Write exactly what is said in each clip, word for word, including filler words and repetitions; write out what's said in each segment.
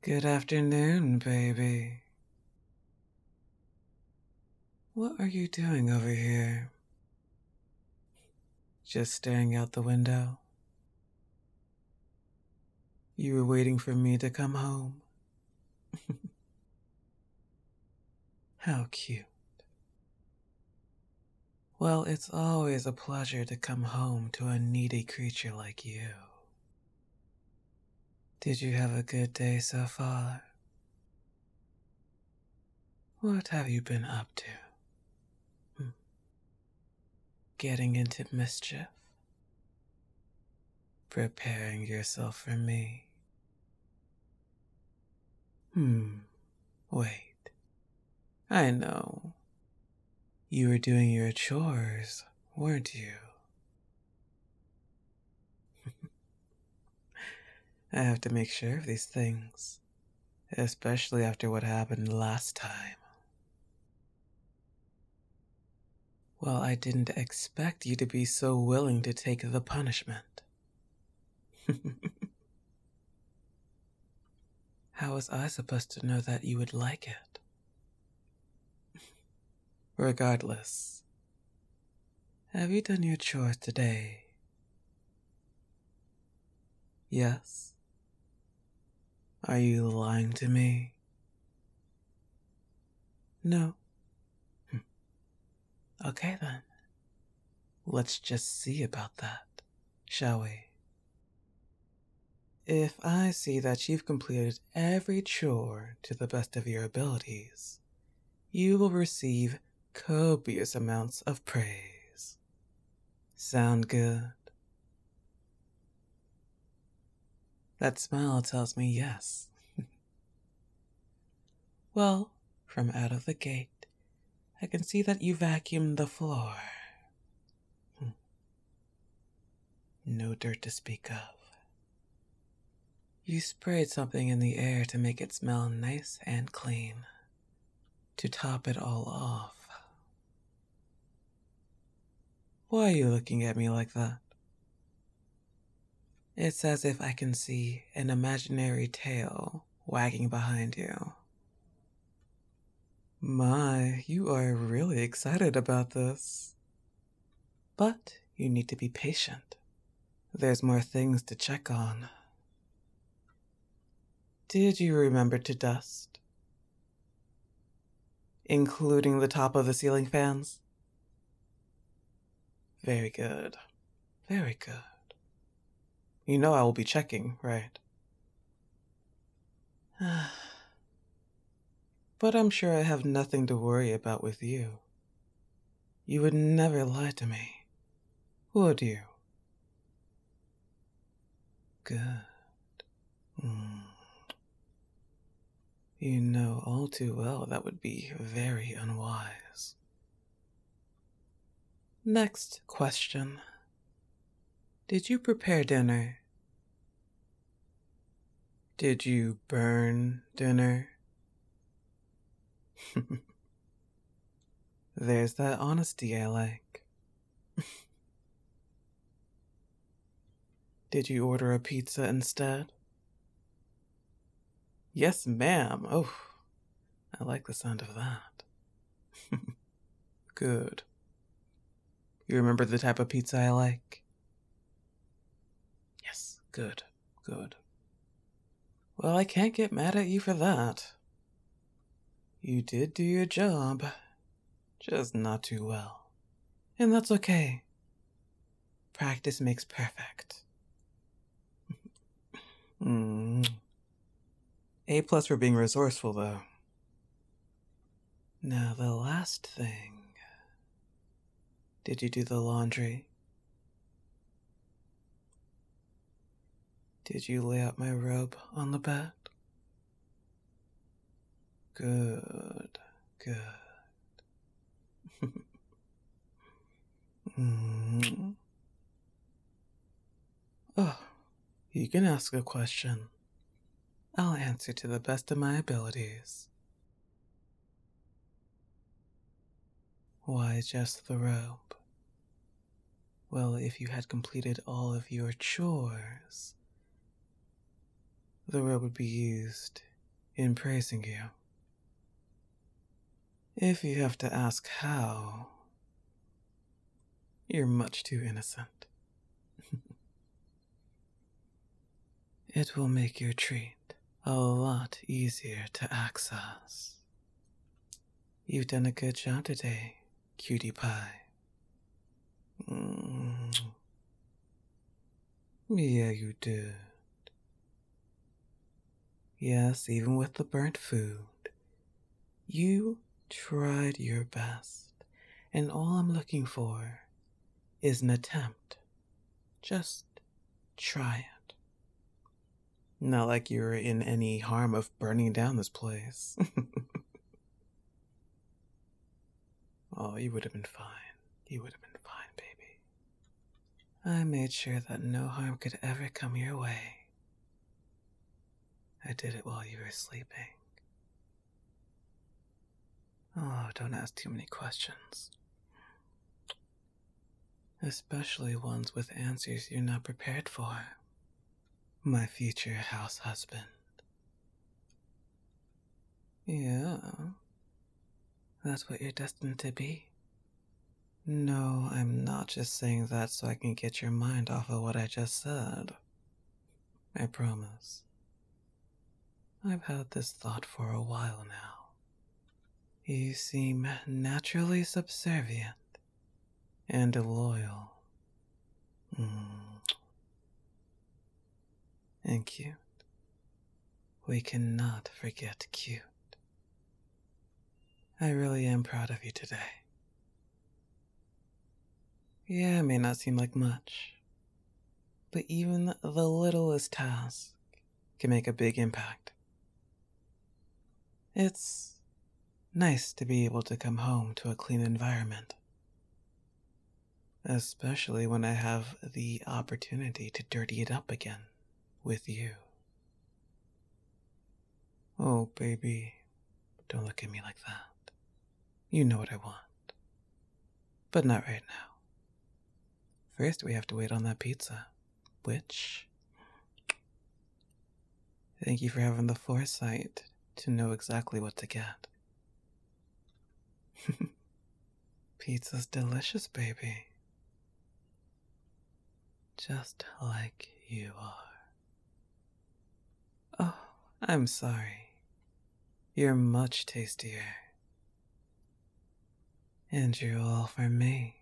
Good afternoon, baby. What are you doing over here? Just staring out the window? You were waiting for me to come home? How cute. Well, it's always a pleasure to come home to a needy creature like you. Did you have a good day so far? What have you been up to? Hmm. Getting into mischief? Preparing yourself for me? Hmm, wait. I know. You were doing your chores, weren't you? I have to make sure of these things, especially after what happened last time. Well, I didn't expect you to be so willing to take the punishment. How was I supposed to know that you would like it? Regardless, have you done your chores today? Yes? Are you lying to me? No? Hm. Okay then. Let's just see about that, shall we? If I see that you've completed every chore to the best of your abilities, you will receive copious amounts of praise. Sound good? That smile tells me yes. Well, from out of the gate, I can see that you vacuumed the floor. Hmm. No dirt to speak of. You sprayed something in the air to make it smell nice and clean. To top it all off. Why are you looking at me like that? It's as if I can see an imaginary tail wagging behind you. My, you are really excited about this. But you need to be patient. There's more things to check on. Did you remember to dust? Including the top of the ceiling fans? Very good. Very good. You know I will be checking, right? But I'm sure I have nothing to worry about with you. You would never lie to me, would you? Good. Mm. You know all too well that would be very unwise. Next question. Did you prepare dinner? Did you burn dinner? There's that honesty I like. Did you order a pizza instead? Yes, ma'am. Oh, I like the sound of that. Good. You remember the type of pizza I like? Yes, good, good. Well, I can't get mad at you for that. You did do your job, just not too well. And that's okay. Practice makes perfect. mm. A plus for being resourceful, though. Now, the last thing. Did you do the laundry? Did you lay out my robe on the bed? Good, good. mm. Oh, you can ask a question. I'll answer to the best of my abilities. Why just the robe? Well, if you had completed all of your chores, the robe would be used in praising you. If you have to ask how, you're much too innocent. It will make your treat a lot easier to access. You've done a good job today, cutie pie. Mm. Yeah, you did. Yes, even with the burnt food, you tried your best, and all I'm looking for is an attempt. Just try it. Not like you're in any harm of burning down this place. Oh, you would have been fine. You would have been fine, baby. I made sure that no harm could ever come your way. I did it while you were sleeping. Oh, don't ask too many questions. Especially ones with answers you're not prepared for. My future house husband. Yeah, that's what you're destined to be. No, I'm not just saying that so I can get your mind off of what I just said. I promise. I've had this thought for a while now. You seem naturally subservient and loyal. Mm. And cute. We cannot forget cute. I really am proud of you today. Yeah, it may not seem like much, but even the littlest task can make a big impact. It's nice to be able to come home to a clean environment, especially when I have the opportunity to dirty it up again with you. Oh, baby, don't look at me like that. You know what I want, but not right now. First, we have to wait on that pizza, which, thank you for having the foresight to know exactly what to get. Pizza's delicious, baby. Just like you are. Oh, I'm sorry. You're much tastier. And you're all for me.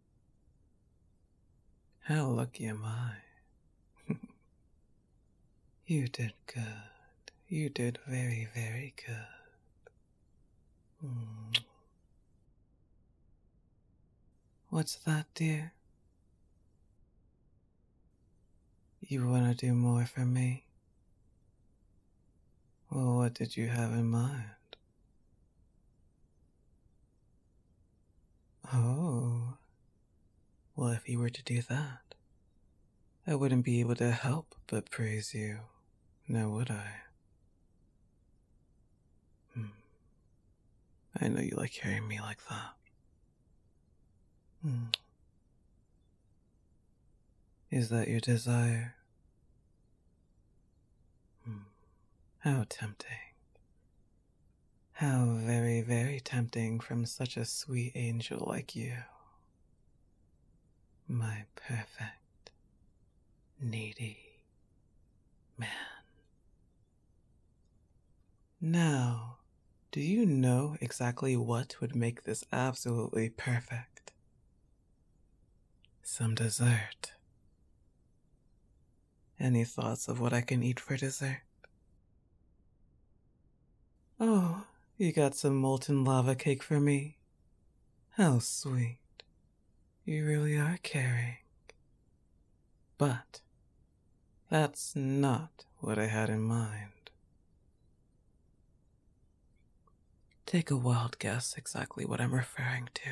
How lucky am I? You did good. You did very, very good. Mm. What's that, dear? You want to do more for me? Well, what did you have in mind? Oh, well, if you were to do that, I wouldn't be able to help but praise you, now would I? Hmm. I know you like hearing me like that. Hmm. Is that your desire? Hmm. How tempting. How very, very tempting from such a sweet angel like you. My perfect, needy man. Now, do you know exactly what would make this absolutely perfect? Some dessert. Any thoughts of what I can eat for dessert? Oh, you got some molten lava cake for me? How sweet. You really are caring. But that's not what I had in mind. Take a wild guess exactly what I'm referring to.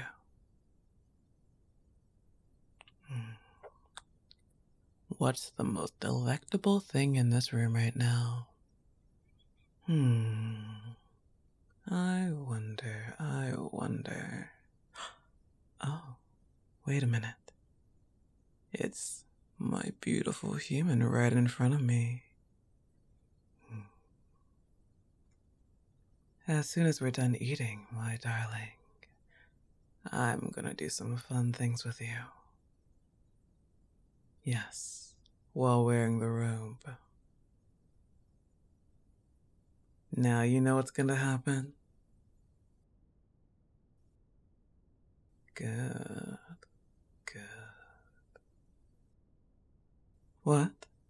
Hmm. What's the most delectable thing in this room right now? Hmm. I wonder, I wonder. Oh, wait a minute. It's my beautiful human right in front of me. As soon as we're done eating, my darling, I'm gonna do some fun things with you. Yes, while wearing the robe. Now you know what's gonna happen? Good, good. What?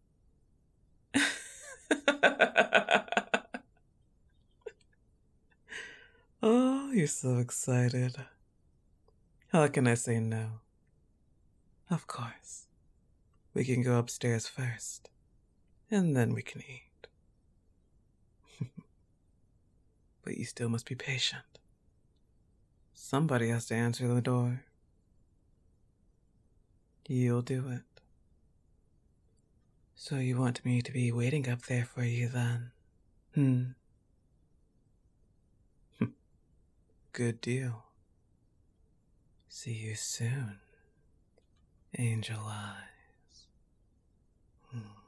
Oh, you're so excited. How can I say no? Of course. We can go upstairs first, and then we can eat. But you still must be patient. Somebody has to answer the door. You'll do it. So you want me to be waiting up there for you then? Hmm. Good deal. See you soon, Angel Eyes. Hmm.